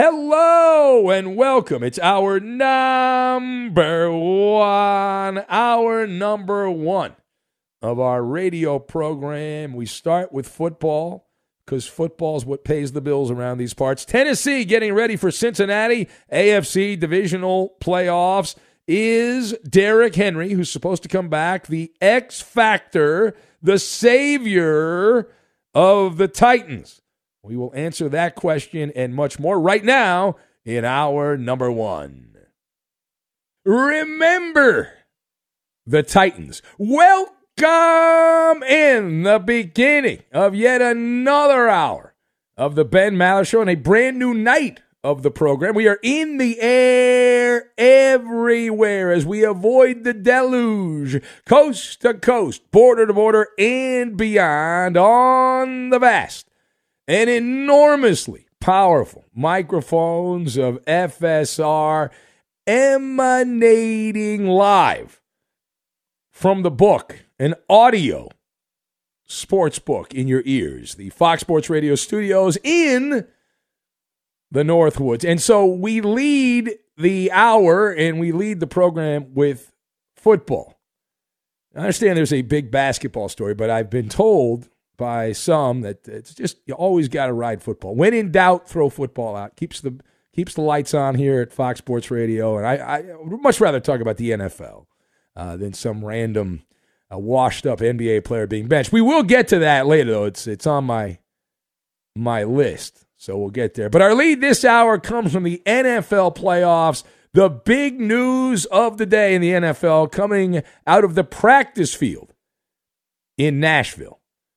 Hello and welcome. It's our number one of our radio program. We start with football because football is what pays the bills around these parts. Tennessee getting ready for Cincinnati. AFC divisional playoffs. Is Derrick Henry, who's supposed to come back, the X factor, the savior of the Titans? We will answer that question and much more right now in our number one. Remember the Titans. Welcome in the beginning of yet another hour of the Ben Maller Show and a brand new night of the program. We are in the air everywhere as we avoid the deluge, coast to coast, border to border, and beyond on the vast and enormously powerful microphones of FSR emanating live from the book, an audio sports book in your ears, the Fox Sports Radio studios in the Northwoods. And so we lead the hour and we lead the program with football. I understand there's a big basketball story, but I've been told by some that it's just you always got to ride football. When in doubt, throw football out. Keeps the lights on here at Fox Sports Radio, and I would much rather talk about the NFL than some random washed-up NBA player being benched. We will get to that later, though. It's on my list, so we'll get there. But our lead this hour comes from the NFL playoffs. The big news of the day in the NFL coming out of the practice field in Nashville.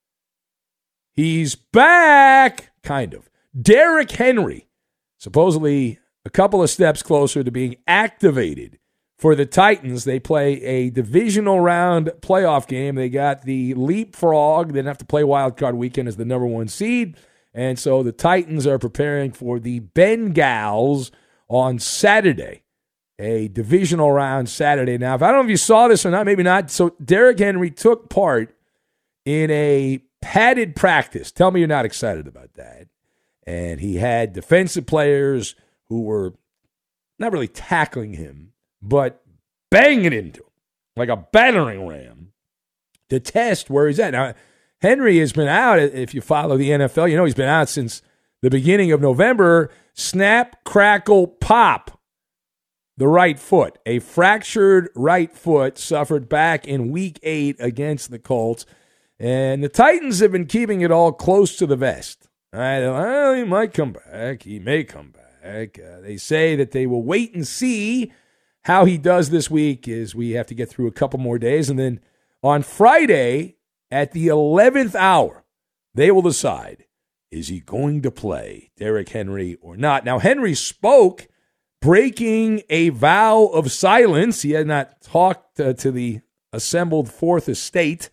He's back, kind of. Derrick Henry, supposedly a couple of steps closer to being activated for the Titans. They play a divisional round playoff game. They got the leapfrog. They didn't have to play wild card weekend as the number one seed. And so the Titans are preparing for the Bengals on Saturday, a divisional round Saturday. Now, if I don't know if you saw this or not, maybe not. So Derrick Henry took part in a padded practice. Tell me you're not excited about that. And he had defensive players who were not really tackling him, but banging into him like a battering ram to test where he's at. Now, Henry has been out, if you follow the NFL, you know he's been out since the beginning of November. Snap, crackle, pop. The right foot. A fractured right foot suffered back in Week 8 against the Colts. And the Titans have been keeping it all close to the vest. All right, well, he might come back. He may come back. They say that they will wait and see how he does this week as we have to get through a couple more days. And then on Friday at the 11th hour, they will decide, is he going to play Derrick Henry or not? Now, Henry spoke, breaking a vow of silence. He had not talked to the assembled Fourth Estate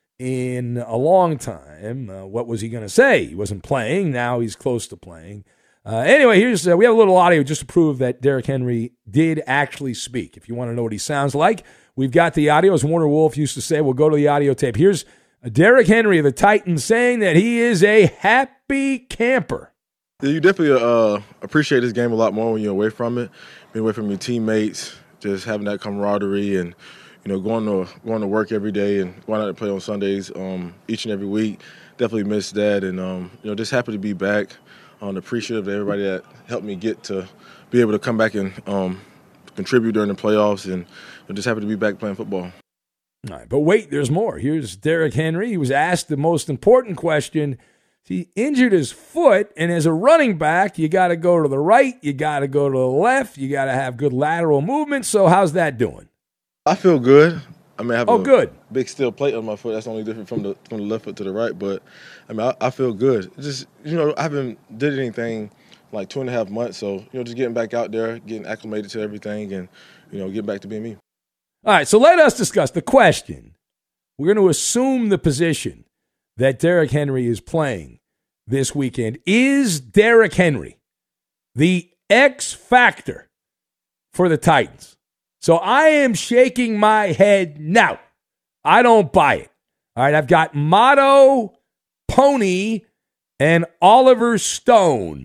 in a long time. What was he going to say? He wasn't playing. Now he's close to playing. Anyway, here's we have a little audio just to prove that Derrick Henry did actually speak. If you want to know what he sounds like, we've got the audio. As Warner Wolf used to say, we'll go to the audio tape. Here's Derrick Henry of the Titans saying that he is a happy camper. Yeah, you definitely appreciate this game a lot more when you're away from it, being away from your teammates, just having that camaraderie and going to work every day and going out to play on Sundays each and every week. Definitely miss that, and just happy to be back. Appreciative of everybody that helped me get to be able to come back and contribute during the playoffs, and just happy to be back playing football. All right, but wait, there's more. Here's Derrick Henry. He was asked the most important question. He injured his foot, and as a running back, you got to go to the right, you got to go to the left, you got to have good lateral movement. So how's that doing? I feel good. I mean, I have good. Big steel plate on my foot. That's only different from the left foot to the right. But I mean, I feel good. Just I haven't did anything like 2.5 months. So just getting back out there, getting acclimated to everything, and getting back to being me. All right. So let us discuss the question. We're going to assume the position that Derrick Henry is playing this weekend. Is Derrick Henry the X factor for the Titans? So I am shaking my head now. I don't buy it. All right, I've got Motto, Pony, and Oliver Stone.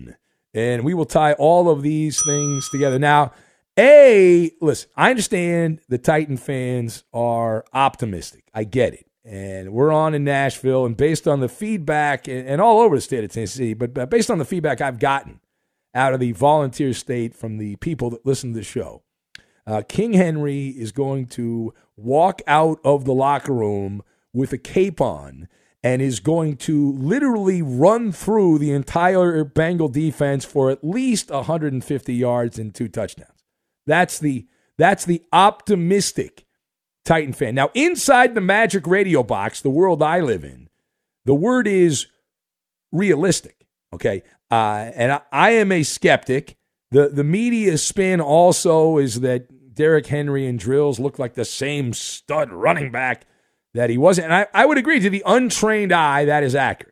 And we will tie all of these things together. Now, listen, I understand the Titan fans are optimistic. I get it. And we're on in Nashville, and based on the feedback, and all over the state of Tennessee, but based on the feedback I've gotten out of the volunteer state from the people that listen to the show, King Henry is going to walk out of the locker room with a cape on and is going to literally run through the entire Bengal defense for at least 150 yards and 2 touchdowns. That's the optimistic Titan fan. Now, inside the Magic Radio box, the world I live in, the word is realistic, okay? And I am a skeptic. The media spin also is that Derrick Henry and Drills look like the same stud running back that he wasn't. And I would agree, to the untrained eye, that is accurate.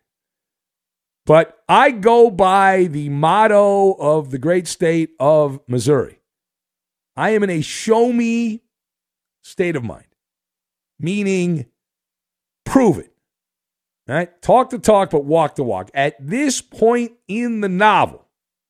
But I go by the motto of the great state of Missouri. I am in a show-me state of mind, meaning prove it. All right? Talk the talk, but walk the walk. At this point in the novel,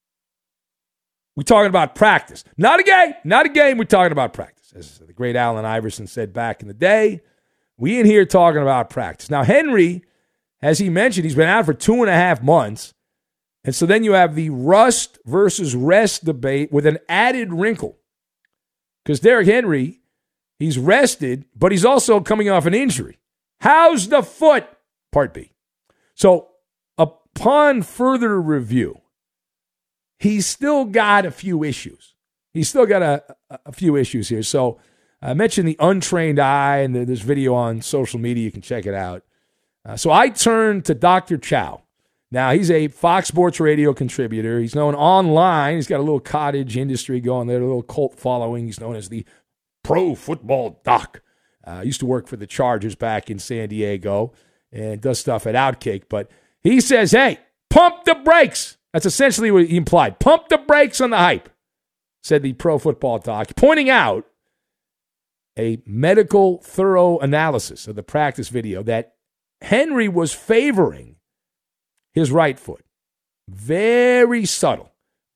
we're talking about practice. Not a game. We're talking about practice. As the great Allen Iverson said back in the day, we in here talking about practice. Now, Henry, as he mentioned, he's been out for 2.5 months. And so then you have the rust versus rest debate with an added wrinkle. Because Derrick Henry, he's rested, but he's also coming off an injury. How's the foot? Part B. So upon further review, he's still got a few issues. He's still got a few issues here. So I mentioned the untrained eye, and there's video on social media. You can check it out. So I turned to Dr. Chow. Now, he's a Fox Sports Radio contributor. He's known online. He's got a little cottage industry going there, a little cult following. He's known as the Pro Football Doc. Used to work for the Chargers back in San Diego and does stuff at Outkick. But he says, hey, pump the brakes. That's essentially what he implied. Pump the brakes on the hype, said the Pro Football Doc, pointing out a medical thorough analysis of the practice video that Henry was favoring his right foot. Very subtle.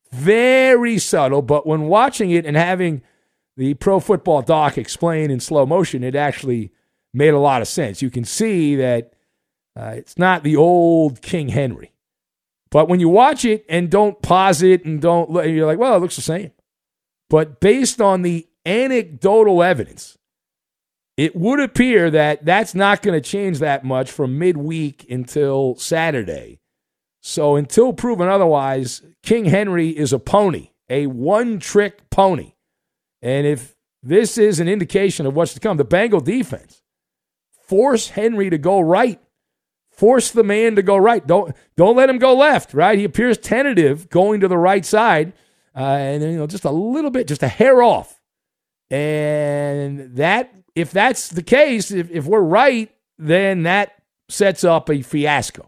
But when watching it and having the Pro Football Doc explain in slow motion, it actually made a lot of sense. You can see that it's not the old King Henry. But when you watch it and don't pause it and you're like, well, it looks the same. But based on the anecdotal evidence, it would appear that that's not going to change that much from midweek until Saturday. So until proven otherwise, King Henry is a pony, a one-trick pony. And if this is an indication of what's to come, the Bengal defense, force Henry to go right. Force the man to go right. Don't let him go left, right? He appears tentative going to the right side, and just a little bit, just a hair off. And that, if that's the case, if we're right, then that sets up a fiasco.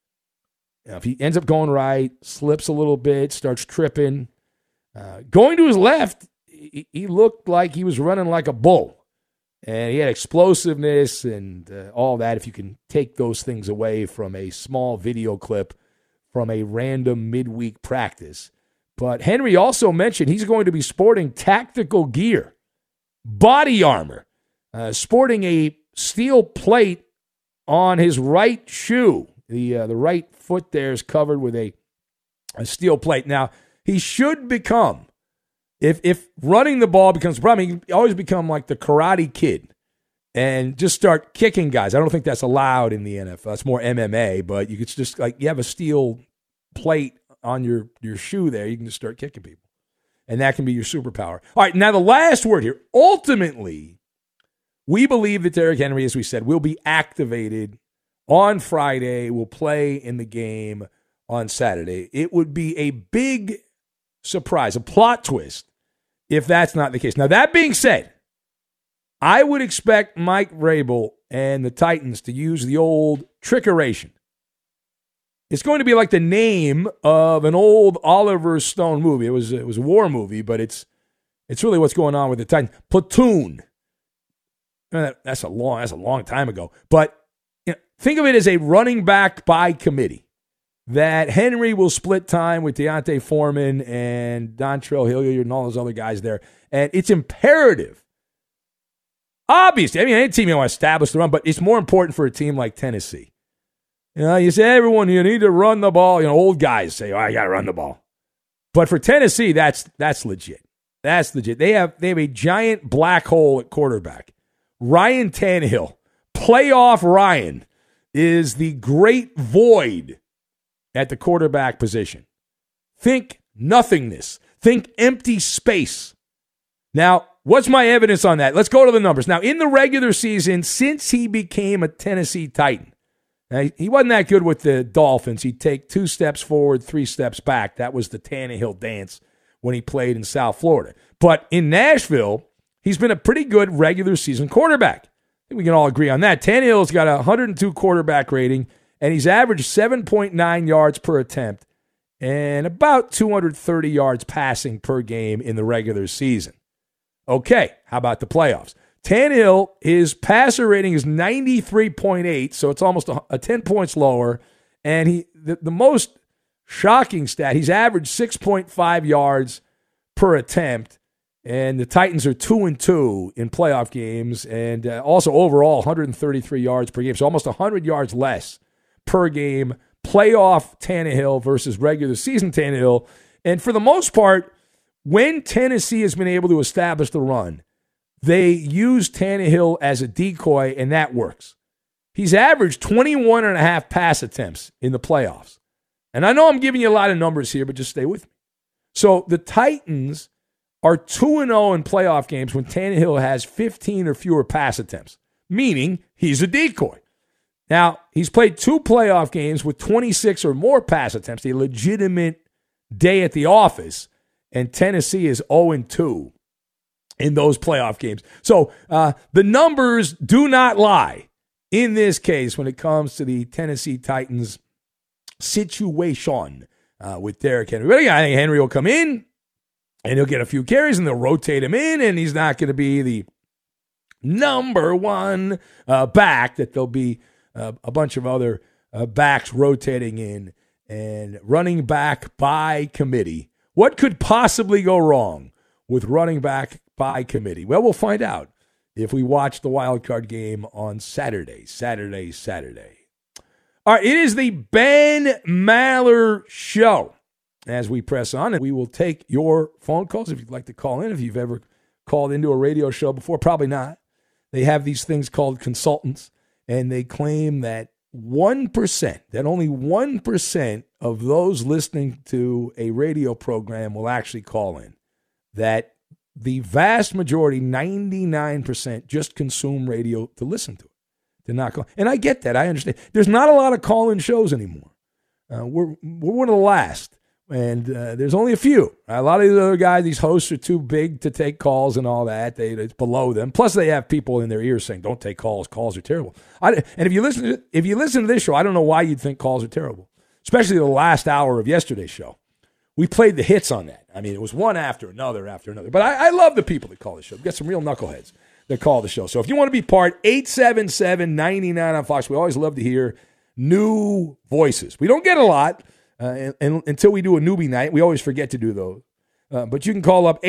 If he ends up going right, slips a little bit, starts tripping, going to his left, he looked like he was running like a bull. And he had explosiveness and all that, if you can take those things away from a small video clip from a random midweek practice. But Henry also mentioned he's going to be sporting tactical gear, body armor, sporting a steel plate on his right shoe. The right foot there is covered with a steel plate. Now, he should become, if running the ball becomes a problem, he can always become like the Karate Kid and just start kicking guys. I don't think that's allowed in the NFL. That's more MMA, but you could just, like, you have a steel plate on your shoe there. You can just start kicking people. And that can be your superpower. All right, now the last word here. Ultimately, we believe that Derrick Henry, as we said, will be activated on Friday, will play in the game on Saturday. It would be a big surprise, a plot twist, if that's not the case. Now, that being said, I would expect Mike Vrabel and the Titans to use the old trickeration. It's going to be like the name of an old Oliver Stone movie. It was a war movie, but it's really what's going on with the Titans. Platoon. That's a long time ago. But think of it as a running back by committee. that Henry will split time with Deontay Foreman and Dontrell Hilliard and all those other guys there. And it's imperative. Obviously, I mean, any team you want to establish the run, but it's more important for a team like Tennessee. You know, you say, everyone, you need to run the ball. You know, old guys say, I got to run the ball. But for Tennessee, that's legit. That's legit. They have a giant black hole at quarterback. Ryan Tannehill, playoff Ryan, is the great void at the quarterback position. Think nothingness. Think empty space. Now, what's my evidence on that? Let's go to the numbers. Now, in the regular season, since he became a Tennessee Titan, now, he wasn't that good with the Dolphins. He'd take 2 steps forward, 3 steps back. That was the Tannehill dance when he played in South Florida. But in Nashville, he's been a pretty good regular season quarterback. I think we can all agree on that. Tannehill's got a 102 quarterback rating, and he's averaged 7.9 yards per attempt and about 230 yards passing per game in the regular season. Okay, how about the playoffs? Tannehill, his passer rating is 93.8, so it's almost a 10 points lower. And the most shocking stat, he's averaged 6.5 yards per attempt. And the Titans are 2-2 in playoff games, and also overall 133 yards per game, so almost 100 yards less per game. Playoff Tannehill versus regular season Tannehill. And for the most part, when Tennessee has been able to establish the run, they use Tannehill as a decoy, and that works. He's averaged 21.5 pass attempts in the playoffs. And I know I'm giving you a lot of numbers here, but just stay with me. So the Titans are 2-0 in playoff games when Tannehill has 15 or fewer pass attempts, meaning he's a decoy. Now, he's played 2 playoff games with 26 or more pass attempts, a legitimate day at the office, and Tennessee is 0-2 in those playoff games. So the numbers do not lie in this case when it comes to the Tennessee Titans situation with Derrick Henry. But again, I think Henry will come in, and he'll get a few carries, and they'll rotate him in, and he's not going to be the number one back, that there'll be a bunch of other backs rotating in and running back by committee. What could possibly go wrong with running back by committee? Well, we'll find out if we watch the wild card game on Saturday. All right, it is the Ben Maller Show. As we press on, and we will take your phone calls if you'd like to call in. If you've ever called into a radio show before, probably not. They have these things called consultants, and they claim that 1%, that only 1% of those listening to a radio program will actually call in. That the vast majority, 99%, just consume radio to listen to it, to not call. And I get that. I understand. There's not a lot of call-in shows anymore. We're one of the last. And there's only a few. A lot of these other guys, these hosts are too big to take calls and all that. It's below them. Plus, they have people in their ears saying, "Don't take calls. Calls are terrible." And if you listen to this show, I don't know why you'd think calls are terrible. Especially the last hour of yesterday's show. We played the hits on that. I mean, it was one after another after another. But I love the people that call the show. We've got some real knuckleheads that call the show. So if you want to be part, 877-99 on Fox. We always love to hear new voices. We don't get a lot. And until we do a newbie night, we always forget to do those. But you can call up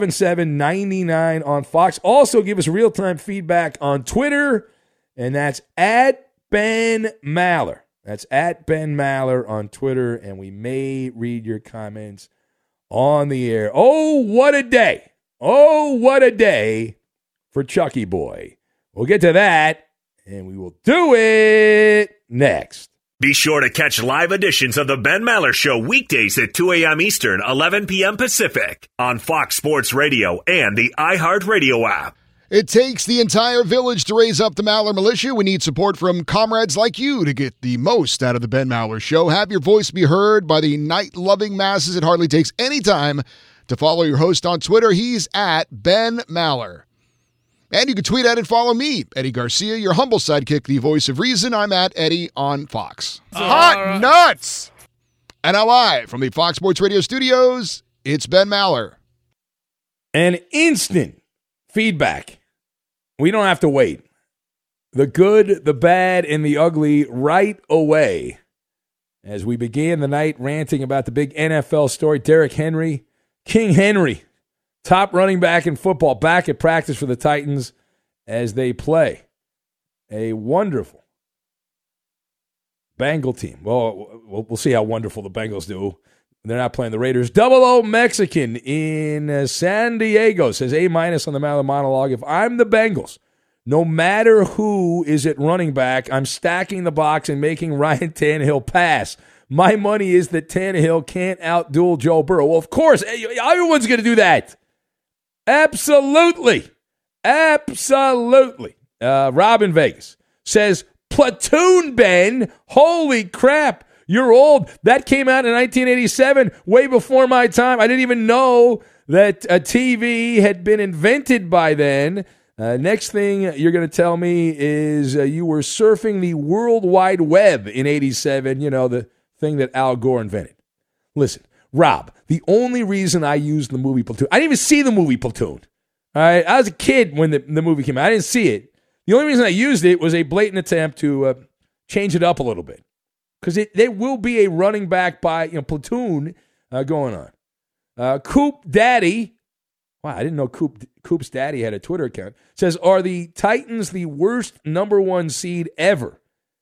877-99 on Fox. Also, give us real-time feedback on Twitter, and that's at Ben Maller. That's at Ben Maller on Twitter, and we may read your comments on the air. Oh, what a day. Oh, what a day for Chucky Boy. We'll get to that, and we will do it next. Be sure to catch live editions of the Ben Maller Show weekdays at 2 a.m. Eastern, 11 p.m. Pacific on Fox Sports Radio and the iHeartRadio app. It takes the entire village to raise up the Maller Militia. We need support from comrades like you to get the most out of the Ben Maller Show. Have your voice be heard by the night-loving masses. It hardly takes any time to follow your host on Twitter. He's at Ben Maller. And you can tweet at and follow me, Eddie Garcia, your humble sidekick, the voice of reason. I'm at Eddie on Fox. Hot nuts! And now live from the Fox Sports Radio studios, it's Ben Maller. An instant feedback. We don't have to wait. The good, the bad, and the ugly right away As we began the night ranting about the big NFL story, Derrick Henry, King Henry, top running back in football, back at practice for the Titans as they play a wonderful Bengal team. Well, we'll see how wonderful the Bengals do. They're not playing the Raiders. Double O Mexican in San Diego says A- on the Maller monologue. If I'm the Bengals, no matter who is at running back, I'm stacking the box and making Ryan Tannehill pass. My money is that Tannehill can't outduel Joe Burrow. Well, of course, everyone's going to do that. Absolutely. Absolutely. Rob in Vegas says, Platoon, Ben. Holy crap. You're old. That came out in 1987, way before my time. I didn't even know that a TV had been invented by then. Next thing you're going to tell me is you were surfing the World Wide Web in 87, the thing that Al Gore invented. Listen, Rob, the only reason I used the movie Platoon, I didn't even see the movie Platoon. All right? I was a kid when the movie came out. I didn't see it. The only reason I used it was a blatant attempt to change it up a little bit. Because there will be a running back by Platoon going on. Coop Daddy, wow, I didn't know Coop's Daddy had a Twitter account, says, are the Titans the worst number 1 seed ever?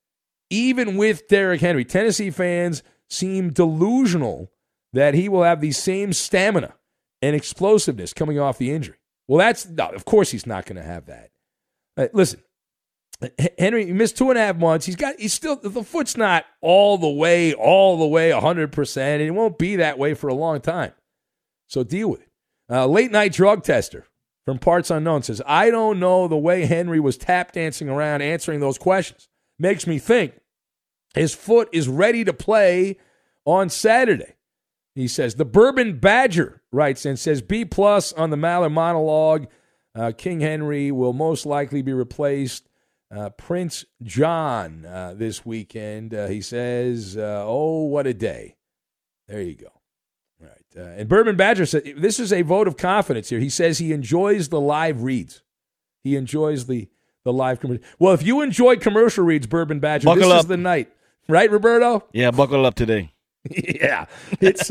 Even with Derrick Henry, Tennessee fans seem delusional that he will have the same stamina and explosiveness coming off the injury. Well, of course he's not going to have that. Listen, Henry, he missed 2.5 months. He's still, the foot's not all the way 100%, and it won't be that way for a long time. So deal with it. Late night drug tester from Parts Unknown says, I don't know, the way Henry was tap dancing around answering those questions makes me think his foot is ready to play on Saturday. He says, the Bourbon Badger writes and says, B+ on the Maller monologue. King Henry will most likely be replaced. Prince John this weekend. He says, oh, what a day. There you go. All right. And Bourbon Badger said, this is a vote of confidence here. He says he enjoys the live reads. He enjoys the live commercial. Well, if you enjoy commercial reads, Bourbon Badger, buckle this is the night. Right, Roberto? Yeah, buckle up today. Yeah. It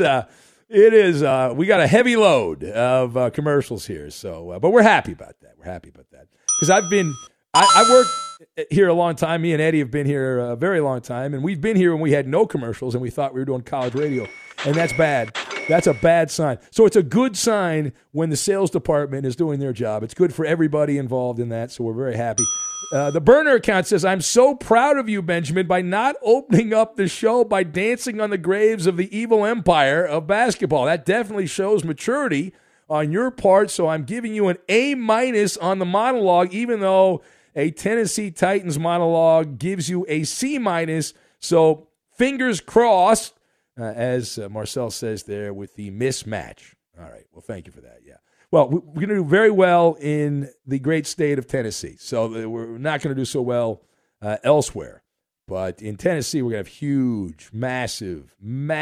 is. We got a heavy load of commercials here. So, but we're happy about that. Because I worked here a long time. Me and Eddie have been here a very long time, and we've been here when we had no commercials, and we thought we were doing college radio, and that's bad. That's a bad sign. So it's a good sign when the sales department is doing their job. It's good for everybody involved in that, so we're very happy. The burner account says, I'm so proud of you, Benjamin, by not opening up the show by dancing on the graves of the evil empire of basketball. That definitely shows maturity on your part, so I'm giving you an A- on the monologue, even though a Tennessee Titans monologue gives you a C-. So fingers crossed, as Marcel says there, with the mismatch. All right, well, thank you for that, yeah. Well, we're going to do very well in the great state of Tennessee, so we're not going to do so well elsewhere. But in Tennessee, we're going to have huge, massive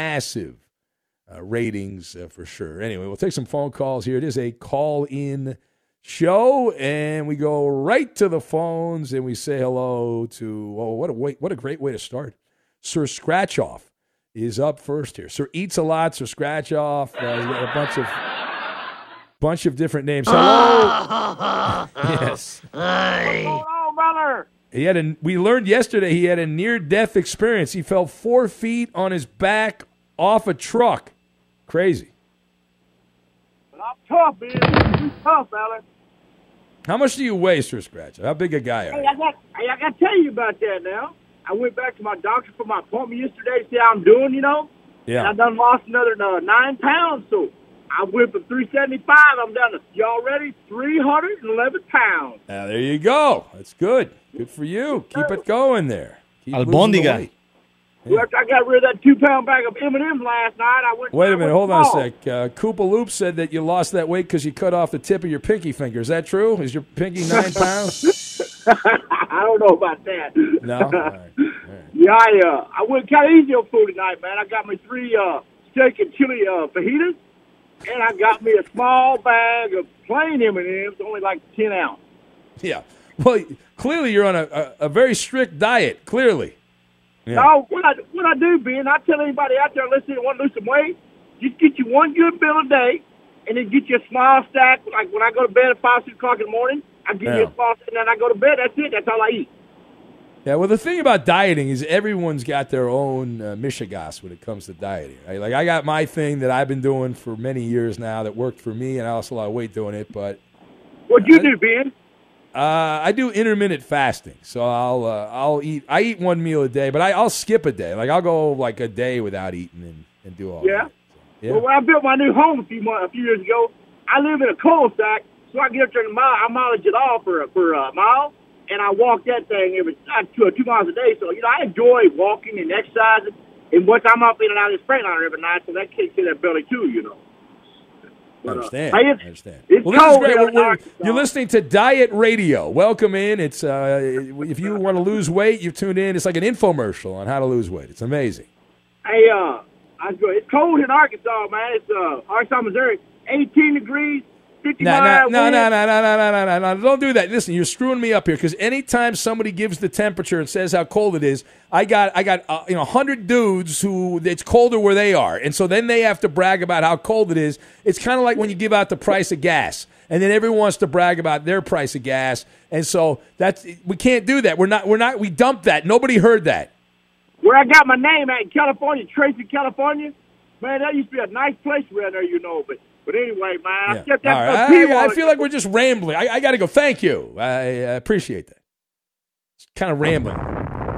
ratings for sure. Anyway, we'll take some phone calls here. It is a call-in show, and we go right to the phones, and we say hello to, what a great way to start. Sir Scratch-Off is up first here. Sir Eats a Lot, Sir Scratch-Off, he's got a bunch of different names. Hello. Yes. Hello, brother. We learned yesterday he had a near-death experience. He fell 4 feet on his back off a truck. Crazy. But I'm tough, man. I'm tough, fella. How much do you weigh, Sir Scratch? How big a guy are you? I got to tell you about that now. I went back to my doctor for my appointment yesterday to see how I'm doing, Yeah. And I done lost another 9 pounds, so I went from 375. I'm down to, y'all ready? 311 pounds. Now, there you go. That's good. Good for you. Keep it going there. Keep Albondiga. Yeah. After I got rid of that 2-pound bag of M&M's last night, Wait a minute. Hold on a sec. Koopa Loop said that you lost that weight because you cut off the tip of your pinky finger. Is that true? Is your pinky 9 pounds? I don't know about that. No? All right. Yeah, I went kind of easy on food tonight, man. I got me 3 steak and chili fajitas, and I got me a small bag of plain M&M's, only like 10 ounce. Yeah. Well, clearly you're on a very strict diet, clearly. Yeah. No, what I do, Ben, I tell anybody out there listening that want to lose some weight, just get you one good meal a day, and then get you a small stack. Like when I go to bed at 5, 6 o'clock in the morning, I get you a small stack, and then I go to bed. That's it. That's all I eat. Yeah, well, the thing about dieting is everyone's got their own mishigas when it comes to dieting. Right? Like I got my thing that I've been doing for many years now that worked for me, and I lost a lot of weight doing it. But What'd you do, Ben? I do intermittent fasting, so I'll eat. I eat one meal a day, but I'll skip a day. Like I'll go like a day without eating and do all that. So, yeah. Well, when I built my new home a few years ago, I live in a cul-de-sac, so I get up there in the mile. I mileage it all for a mile, and I walk that thing every 2 miles a day. So I enjoy walking and exercising. And once I'm up in and out of this Freightliner every night, so that kicks in that belly too. I understand. I understand. It's well, this cold is great. here. You're listening to Diet Radio. Welcome in. It's if you want to lose weight, you've tuned in. It's like an infomercial on how to lose weight. It's amazing. Hey, it's cold in Arkansas, man. It's Arkansas, Missouri. 18 degrees, 59. No. Don't do that. Listen, you're screwing me up here because anytime somebody gives the temperature and says how cold it is, I got 100 dudes who it's colder where they are, and so then they have to brag about how cold it is. It's kind of like when you give out the price of gas, and then everyone wants to brag about their price of gas, and so we can't do that. We dumped that. Nobody heard that. Where I got my name at in California, Tracy, California, man, that used to be a nice place around there, But anyway, man, I stepped out. I feel like we're just rambling. I got to go. Thank you. I appreciate that. It's kind of rambling.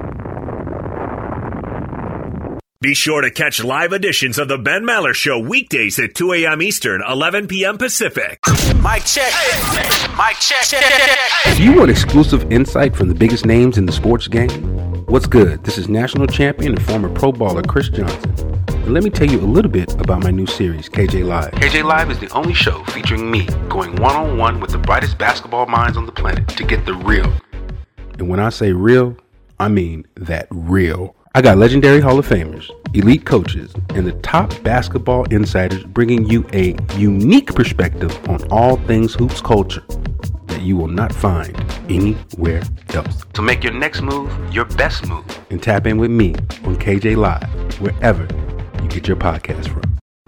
Be sure to catch live editions of the Ben Maller Show weekdays at 2 a.m. Eastern, 11 p.m. Pacific. Mic check. Mic check. If you want exclusive insight from the biggest names in the sports game, what's good? This is national champion and former pro baller Chris Johnson. And let me tell you a little bit about my new series, KJ Live. KJ Live is the only show featuring me going one-on-one with the brightest basketball minds on the planet to get the real. And when I say real, I mean that real. I got legendary Hall of Famers, elite coaches, and the top basketball insiders bringing you a unique perspective on all things hoops culture that you will not find anywhere else. So make your next move your best move and tap in with me on KJ Live, wherever you get your podcast from.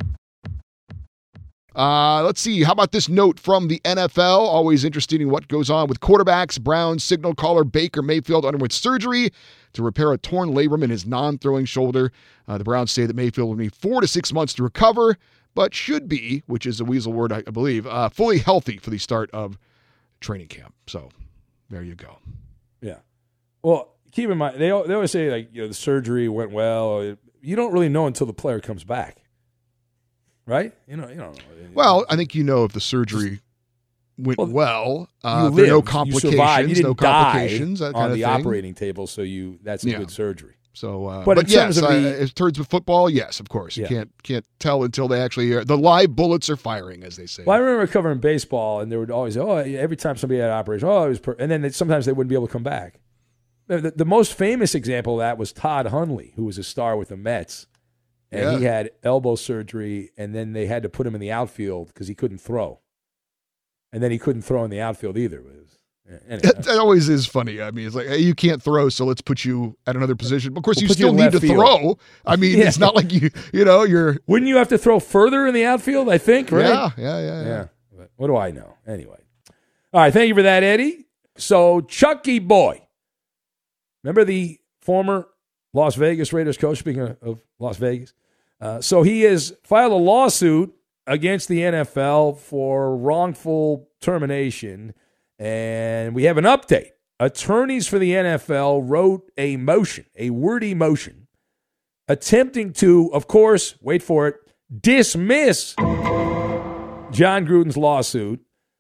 Let's see. How about this note from the NFL? Always interested in what goes on with quarterbacks. Browns signal caller Baker Mayfield underwent surgery to repair a torn labrum in his non-throwing shoulder. The Browns say that Mayfield will need 4 to 6 months to recover, but should be, which is a weasel word, I believe, fully healthy for the start of training camp. So there you go. Yeah. Well, keep in mind, they always say, the surgery went well. You don't really know until the player comes back. Right? You know. Well, I think if the surgery went well. There are no complications. You survived. You didn't no complications. Die that kind on of the thing. Operating table, so that's a good surgery. So, but in yes, terms of in terms of football, yes, of course. You can't tell until they actually the live bullets are firing, as they say. Well, I remember covering baseball, and they would always every time somebody had an operation, it was and then sometimes they wouldn't be able to come back. The most famous example of that was Todd Hundley, who was a star with the Mets. And he had elbow surgery, and then they had to put him in the outfield because he couldn't throw. And then he couldn't throw in the outfield either. Anyway. That always is funny. I mean, it's like, hey, you can't throw, so let's put you at another position. Of course, you still need to throw. I mean, it's not like you're. Wouldn't you have to throw further in the outfield, I think, right? Yeah. But what do I know? Anyway. All right, thank you for that, Eddie. So, Chucky Boy. Remember the former Las Vegas Raiders coach, speaking of Las Vegas? So he has filed a lawsuit against the NFL for wrongful termination, and we have an update. Attorneys for the NFL wrote a wordy motion, attempting to, of course, wait for it, dismiss John Gruden's lawsuit,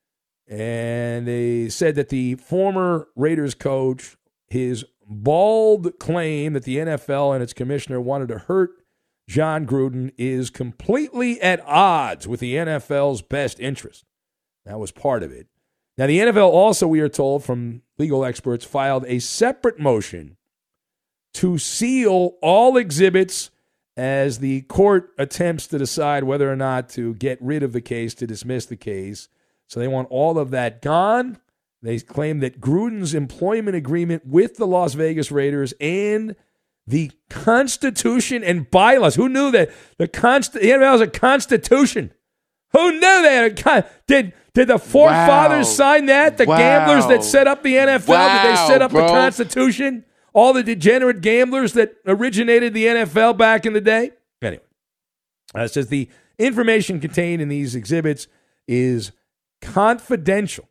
and they said that the former Raiders coach, his bald claim that the NFL and its commissioner wanted to hurt John Gruden is completely at odds with the NFL's best interest. That was part of it. Now, the NFL also, we are told from legal experts, filed a separate motion to seal all exhibits as the court attempts to decide whether or not to get rid of the case, to dismiss the case. So they want all of that gone. They claim that Gruden's employment agreement with the Las Vegas Raiders and the Constitution and bylaws. Who knew that the NFL was a constitution? Who knew that? Did the forefathers sign that? The gamblers that set up the NFL? Did they set up the Constitution? All the degenerate gamblers that originated the NFL back in the day? Anyway, it says the information contained in these exhibits is confidential.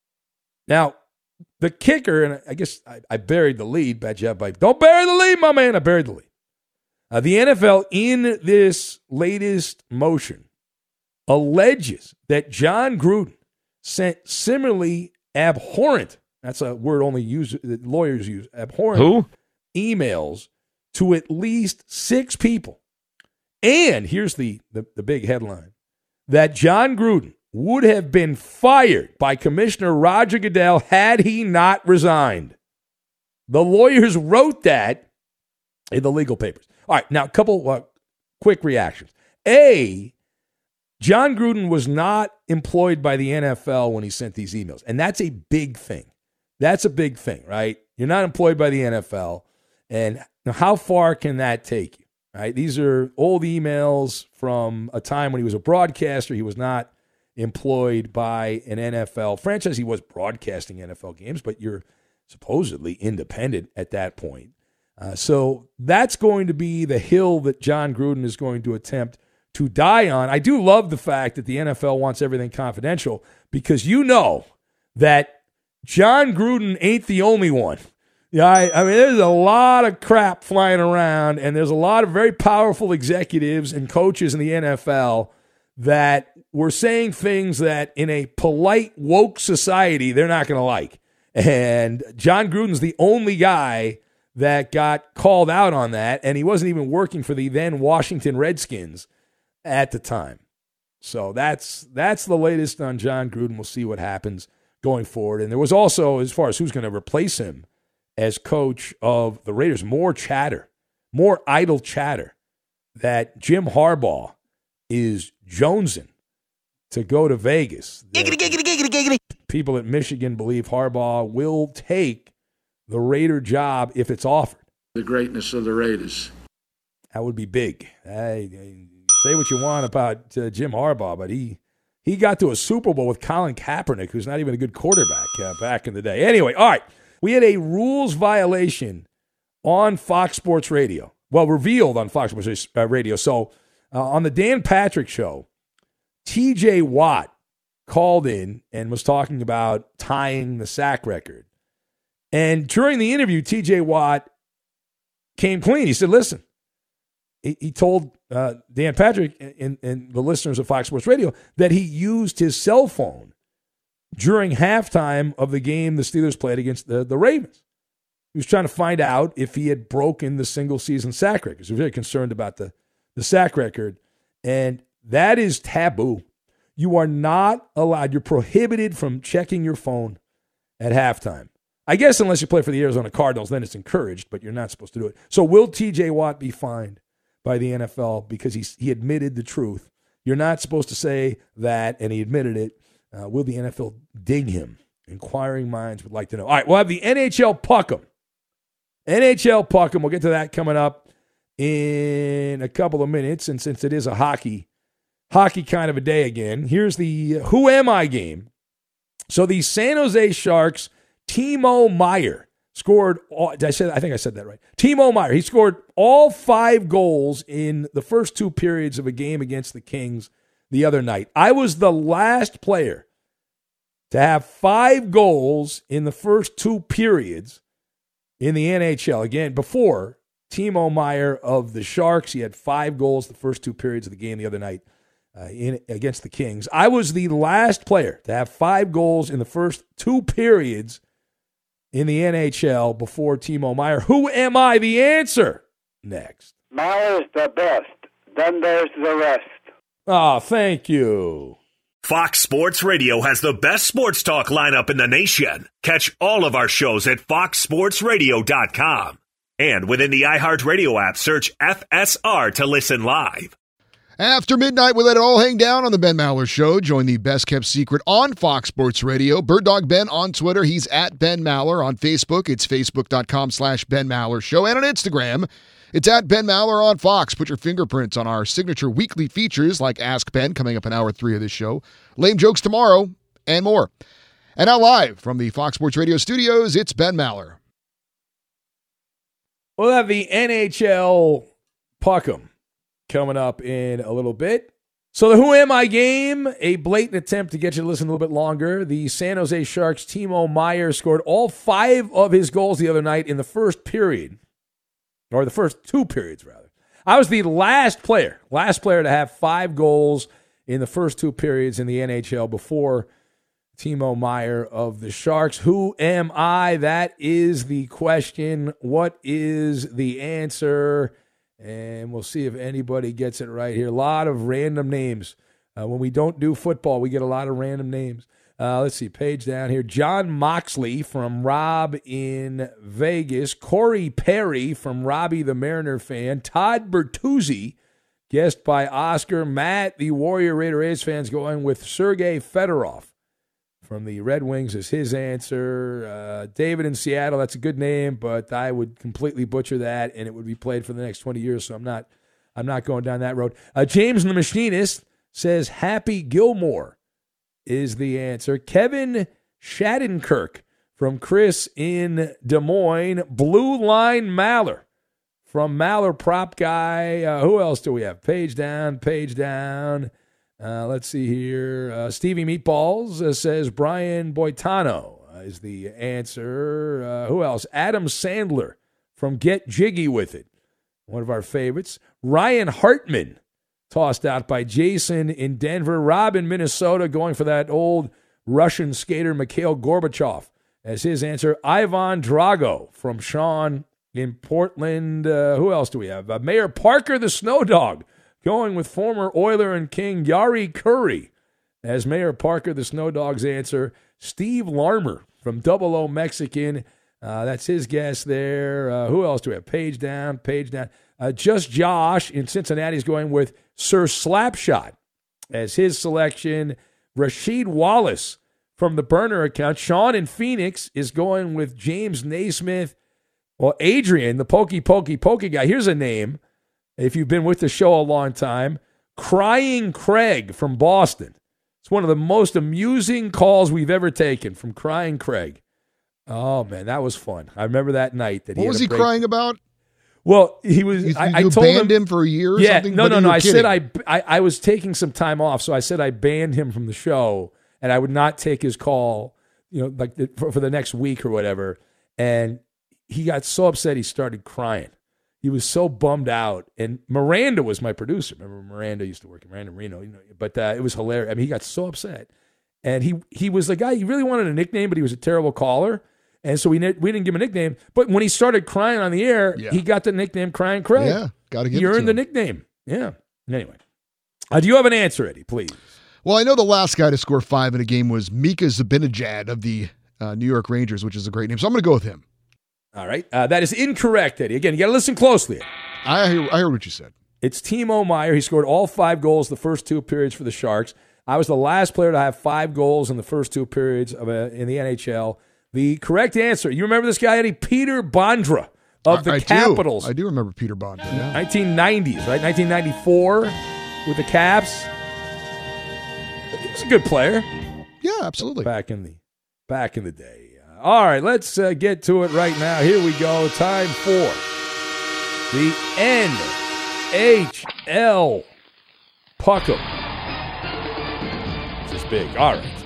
Now, the kicker, and I guess I buried the lead. Bad job, Mike. Don't bury the lead, my man. I buried the lead. The NFL, in this latest motion, alleges that John Gruden sent similarly abhorrent, that's a word only lawyers use, abhorrent emails to at least 6 people. And here's the big headline, that John Gruden would have been fired by Commissioner Roger Goodell had he not resigned. The lawyers wrote that in the legal papers. All right, now a couple quick reactions. A, John Gruden was not employed by the NFL when he sent these emails, and that's a big thing. That's a big thing, right? You're not employed by the NFL, and how far can that take you, right? These are old emails from a time when he was a broadcaster. He was not employed by an NFL franchise. He was broadcasting NFL games, but you're supposedly independent at that point. So that's going to be the hill that John Gruden is going to attempt to die on. I do love the fact that the NFL wants everything confidential, because you know that John Gruden ain't the only one. Yeah, I mean, there's a lot of crap flying around, and there's a lot of very powerful executives and coaches in the NFL that were saying things that in a polite, woke society they're not going to like. And John Gruden's the only guy that got called out on that, and he wasn't even working for the then Washington Redskins at the time. So that's the latest on John Gruden. We'll see what happens going forward. And there was also, as far as who's going to replace him as coach of the Raiders, more chatter, more idle chatter that Jim Harbaugh is jonesing to go to Vegas. Giggity. People at Michigan believe Harbaugh will take the Raider job if it's offered. The greatness of the Raiders. That would be big. Say what you want about Jim Harbaugh, but he got to a Super Bowl with Colin Kaepernick, who's not even a good quarterback back in the day. Anyway, all right. We had a rules violation on Fox Sports Radio. Well, revealed on Fox Sports Radio. So on the Dan Patrick Show, TJ Watt called in and was talking about tying the sack record. And during the interview, TJ Watt came clean. He said, listen, he told Dan Patrick and the listeners of Fox Sports Radio that he used his cell phone during halftime of the game the Steelers played against the Ravens. He was trying to find out if he had broken the single-season sack record. He was very concerned about the sack record, and that is taboo. You are not allowed. You're prohibited from checking your phone at halftime. I guess unless you play for the Arizona Cardinals, then it's encouraged, but you're not supposed to do it. So will TJ Watt be fined by the NFL because he admitted the truth? You're not supposed to say that, and he admitted it. Will the NFL ding him? Inquiring minds would like to know. All right, we'll have the NHL Puck'em. NHL Puck'em. We'll get to that coming up in a couple of minutes. And since it is a hockey kind of a day again, here's the Who Am I game. So the San Jose Sharks, Timo Meier scored I think I said that right. Timo Meier, he scored all 5 goals in the first 2 periods of a game against the Kings the other night. I was the last player to have 5 goals in the first 2 periods in the NHL. Again, before Timo Meier of the Sharks, he had 5 goals the first 2 periods of the game the other night against the Kings. I was the last player to have 5 goals in the first 2 periods in the NHL before Timo Meier. Who am I? The answer next. Meier is the best. Then there's the rest. Oh, thank you. Fox Sports Radio has the best sports talk lineup in the nation. Catch all of our shows at foxsportsradio.com. And within the iHeartRadio app, search FSR to listen live. After midnight, we let it all hang down on the Ben Maller Show. Join the best kept secret on Fox Sports Radio. Bird Dog Ben on Twitter. He's at Ben Maller. On Facebook, it's facebook.com/Ben Maller Show. And on Instagram, it's at Ben Maller on Fox. Put your fingerprints on our signature weekly features like Ask Ben, coming up in hour 3 of this show, Lame Jokes tomorrow, and more. And now live from the Fox Sports Radio studios, it's Ben Maller. We'll have the NHL Puck'em coming up in a little bit. So the Who Am I game, a blatant attempt to get you to listen a little bit longer. The San Jose Sharks' Timo Meier scored all 5 of his goals the other night in the first period, or the first 2 periods, rather. I was the last player to have 5 goals in the first 2 periods in the NHL before Timo Meier of the Sharks. Who am I? That is the question. What is the answer? And we'll see if anybody gets it right here. A lot of random names. When we don't do football, we get a lot of random names. Let's see, page down here. John Moxley from Rob in Vegas. Corey Perry from Robbie the Mariner fan. Todd Bertuzzi, guessed by Oscar. Matt, the Warrior Raider A's fans, going with Sergei Fedorov from the Red Wings is his answer. David in Seattle, that's a good name, but I would completely butcher that, and it would be played for the next 20 years, so I'm not going down that road. James the Machinist says Happy Gilmore is the answer. Kevin Shattenkirk from Chris in Des Moines. Blue Line Maller from Maller Prop Guy. Who else do we have? Page down. Let's see here. Stevie Meatballs says Brian Boitano is the answer. Who else? Adam Sandler from Get Jiggy With It, one of our favorites. Ryan Hartman, tossed out by Jason in Denver. Rob in Minnesota, going for that old Russian skater Mikhail Gorbachev as his answer. Ivan Drago from Sean in Portland. Who else do we have? Mayor Parker the Snow Dog, going with former Oiler and King Yari Curry as Mayor Parker the Snow Dog's answer. Steve Larmer from Double O Mexican. That's his guess there. Who else do we have? Page down. Just Josh in Cincinnati is going with Sir Slapshot as his selection. Rasheed Wallace from the burner account. Sean in Phoenix is going with James Naismith. Well, Adrian, the pokey guy. Here's a name, if you've been with the show a long time. Crying Craig from Boston. It's one of the most amusing calls we've ever taken from Crying Craig. Oh, man, that was fun. I remember that night. What was he crying about? Well, he was. I told banned him for a year or something? No. I said I was taking some time off, so I said I banned him from the show, and I would not take his call, for the next week or whatever. And he got so upset he started crying. He was so bummed out. And Miranda was my producer. Remember, Miranda used to work in Miranda Reno. But it was hilarious. I mean, he got so upset. And he was the guy, he really wanted a nickname, but he was a terrible caller. And so we didn't give him a nickname. But when he started crying on the air, he got the nickname Crying Craig. Yeah, got to give it to him. He earned the nickname. Yeah. Anyway. Do you have an answer, Eddie, please? Well, I know the last guy to score 5 in a game was Mika Zibanejad of the New York Rangers, which is a great name. So I'm going to go with him. All right. That is incorrect, Eddie. Again, you got to listen closely. I heard what you said. It's Timo Meier. He scored all 5 goals the first 2 periods for the Sharks. I was the last player to have 5 goals in the first 2 periods in the NHL. The correct answer, you remember this guy, Eddie? Peter Bondra of the Capitals. I do remember Peter Bondra, yeah. 1990s, right? 1994 with the Caps. He was a good player. Yeah, absolutely. Back in the day. All right, let's get to it right now. Here we go. Time for the NHL Puck'em. This is big. All right.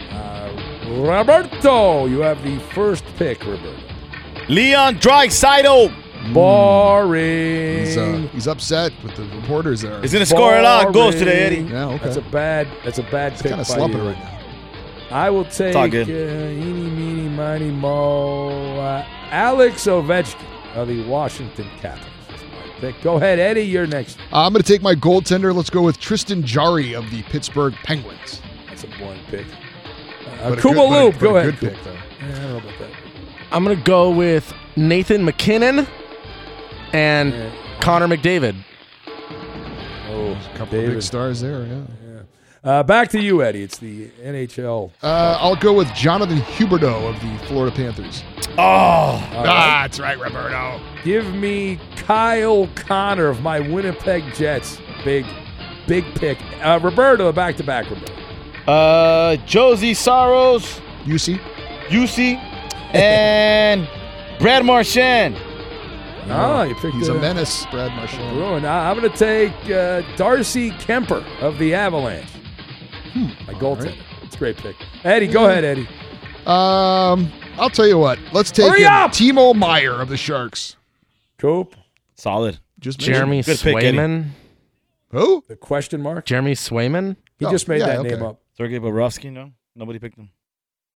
Roberto, you have the first pick, Roberto. Leon Draisaitl. Boring. He's upset with the reporters there. He's going to score a lot of goals today, Eddie. Yeah, okay. That's a bad pick. Kind of slumping right now. I will take eeny, meeny, miny, mo. Alex Ovechkin of the Washington Capitals. That's my pick. Go ahead, Eddie. You're next. I'm going to take my goaltender. Let's go with Tristan Jarry of the Pittsburgh Penguins. That's a boring pick. Kuba Loop, go ahead. Good pick, though. Yeah, I don't know about that. I'm going to go with Nathan McKinnon and Connor McDavid. Oh, A couple of big stars there, yeah. Back to you, Eddie. It's the NHL. I'll go with Jonathan Huberdeau of the Florida Panthers. That's right, Roberto. Give me Kyle Connor of my Winnipeg Jets. Big pick. Roberto, back-to-back, Roberto. Josie Saros. UC. And Brad Marchand. You picked He's a menace, Brad Marchand. Bruin. I'm going to take Darcy Kemper of the Avalanche. My goaltender. Right. It's a great pick. Eddie, go ahead, Eddie. I'll tell you what. Let's take Timo Meier of the Sharks. Coop. Solid. Just Jeremy Swayman. Who? The question mark? Jeremy Swayman? He just made that name up. Sergei Bobrovsky, no? Nobody picked him.